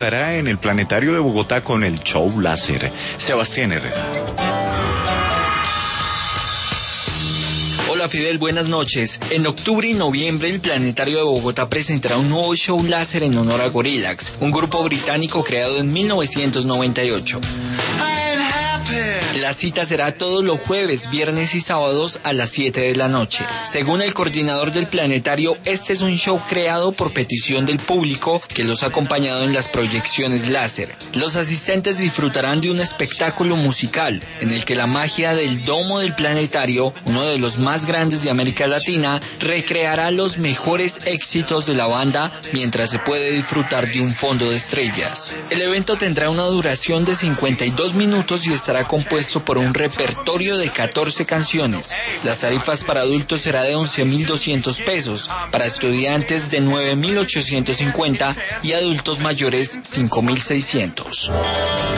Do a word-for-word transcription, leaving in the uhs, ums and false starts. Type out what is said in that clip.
Estará en el Planetario de Bogotá con el show láser. Sebastián Herrera. Hola Fidel, buenas noches. En octubre y noviembre el Planetario de Bogotá presentará un nuevo show láser en honor a Gorillaz, un grupo británico creado en mil novecientos noventa y ocho. La cita será todos los jueves, viernes y sábados a las siete de la noche. Según el coordinador del planetario, este es un show creado por petición del público que los ha acompañado en las proyecciones láser. Los asistentes disfrutarán de un espectáculo musical en el que la magia del domo del planetario, uno de los más grandes de América Latina, recreará los mejores éxitos de la banda mientras se puede disfrutar de un fondo de estrellas. El evento tendrá una duración de cincuenta y dos minutos y estará compuesto por un repertorio de catorce canciones. Las tarifas para adultos será de once mil doscientos pesos, para estudiantes de nueve mil ochocientos cincuenta y adultos mayores cinco mil seiscientos.